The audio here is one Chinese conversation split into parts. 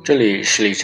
这里是荔枝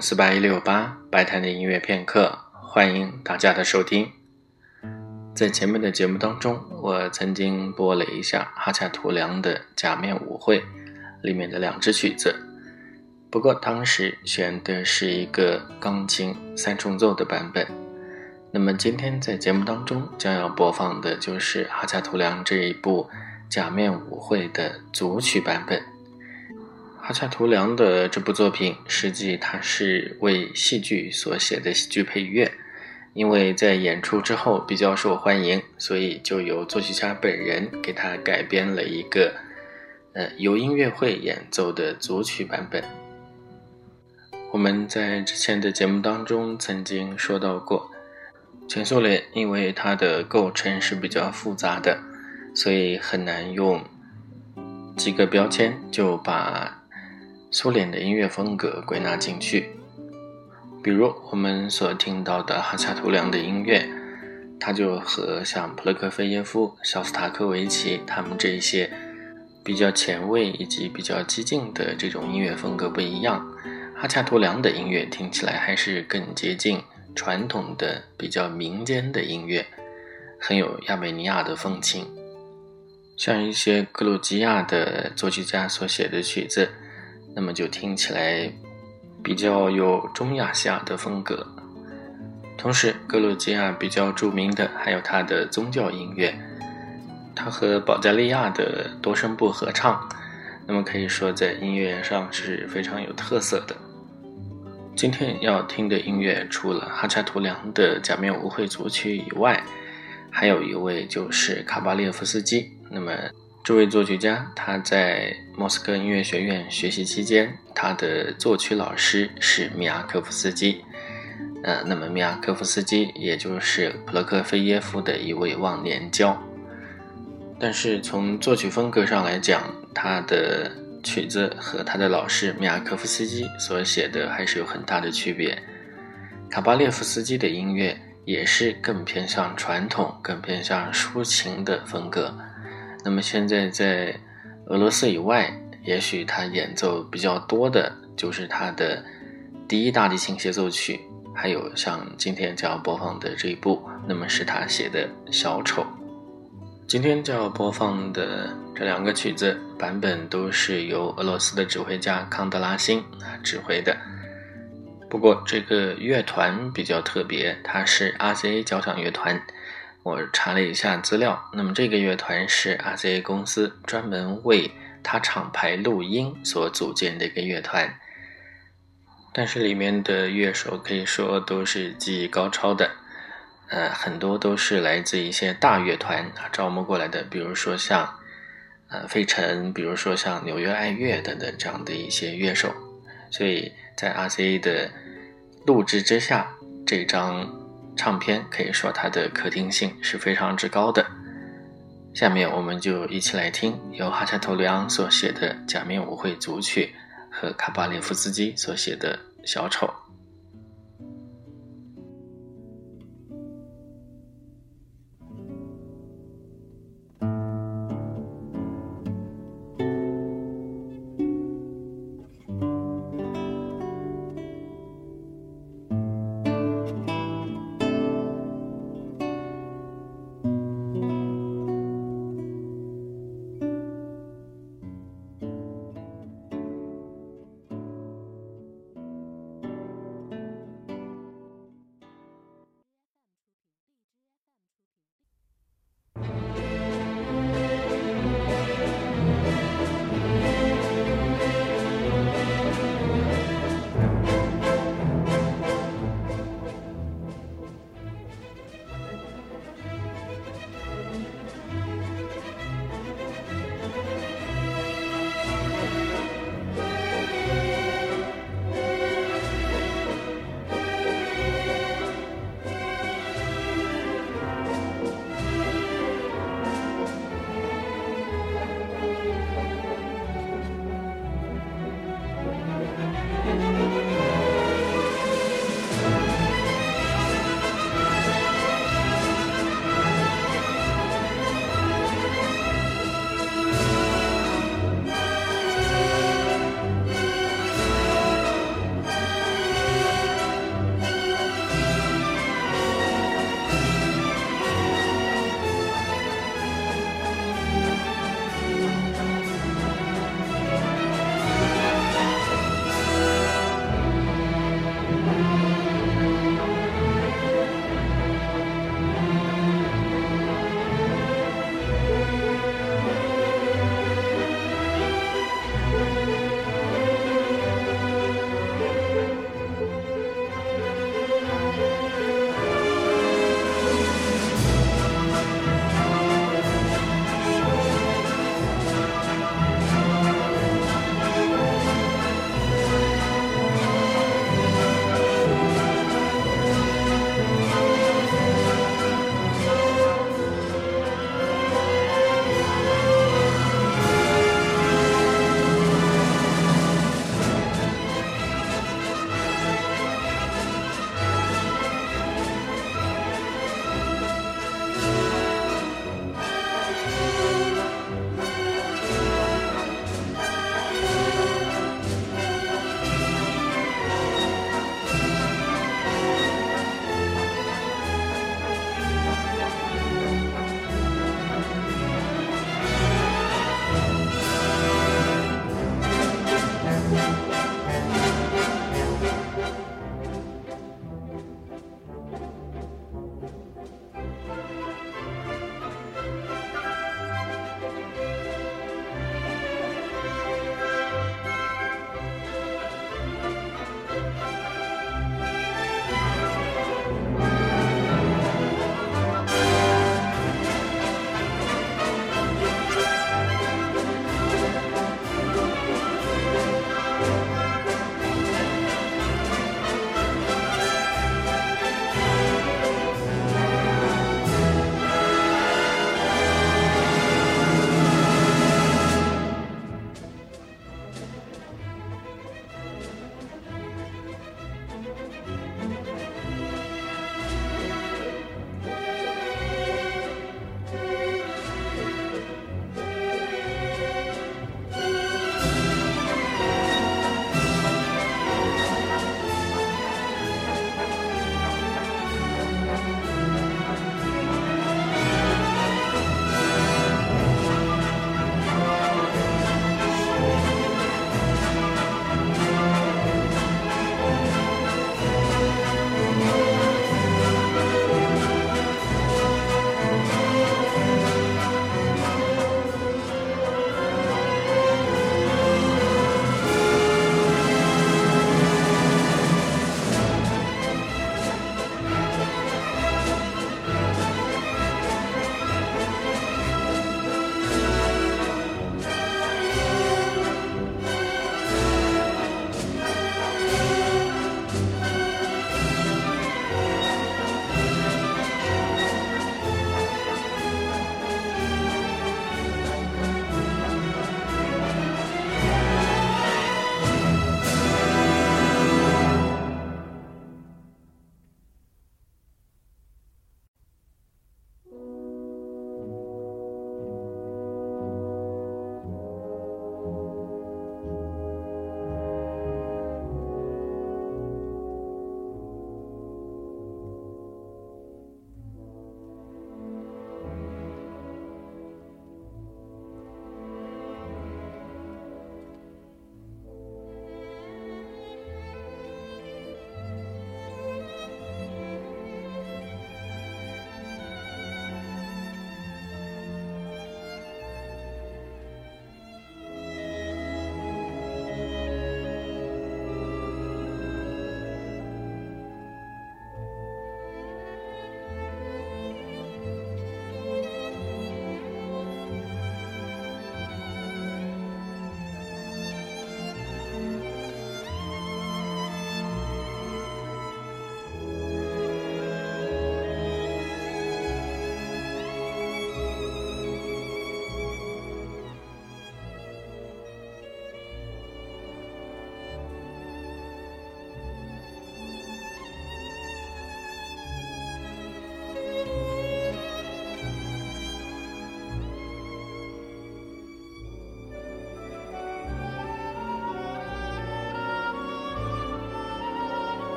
FM48168白谈的音乐片刻，欢迎大家的收听。在前面的节目当中，我曾经播了一下哈恰图良的《假面舞会》里面的2支曲子，不过当时选的是一个钢琴3重奏的版本。那么今天在节目当中将要播放的就是哈恰图良这一部《假面舞会》的组曲版本。哈恰图良的这部作品实际它是为戏剧所写的戏剧配乐，因为在演出之后比较受欢迎，所以就由作曲家本人给他改编了一个由音乐会演奏的组曲版本。我们在之前的节目当中曾经说到过，前苏联因为它的构成是比较复杂的，所以很难用几个标签就把苏联的音乐风格归纳进去。比如我们所听到的哈恰图良的音乐，它就和像普罗科菲耶夫、肖斯塔科维奇他们这一些比较前卫以及比较激进的这种音乐风格不一样。哈恰图良的音乐听起来还是更接近传统的比较民间的音乐，很有亚美尼亚的风情。像一些格鲁吉亚的作曲家所写的曲子，那么就听起来比较有中亚西亚的风格。同时格鲁吉亚比较著名的还有它的宗教音乐，它和保加利亚的多声部合唱，那么可以说在音乐上是非常有特色的。今天要听的音乐除了哈恰图良的假面舞会组曲以外，还有一位就是卡巴列夫斯基。那么这位作曲家他在莫斯科音乐学院学习期间，他的作曲老师是米亚科夫斯基。那么米亚科夫斯基也就是普罗科菲耶夫的一位忘年交。但是从作曲风格上来讲，他的曲子和他的老师米亚科夫斯基所写的还是有很大的区别。卡巴列夫斯基的音乐也是更偏向传统、更偏向抒情的风格。那么现在在俄罗斯以外，也许他演奏比较多的就是他的第一大提琴协奏曲，还有像今天将要播放的这一部，那么是他写的小丑。今天将要播放的这2个曲子版本都是由俄罗斯的指挥家康德拉辛指挥的。不过这个乐团比较特别，它是 RCA 交响乐团。我查了一下资料，那么这个乐团是 RCA 公司专门为它厂牌录音所组建的一个乐团。但是里面的乐手可以说都是技艺高超的，很多都是来自一些大乐团招募过来的，比如说像费城，比如说像纽约爱乐等等这样的一些乐手。所以在 RCA 的录制之下，这张唱片可以说它的可听性是非常之高的。下面我们就一起来听由哈恰图良所写的假面舞会组曲和卡巴列夫斯基所写的小丑。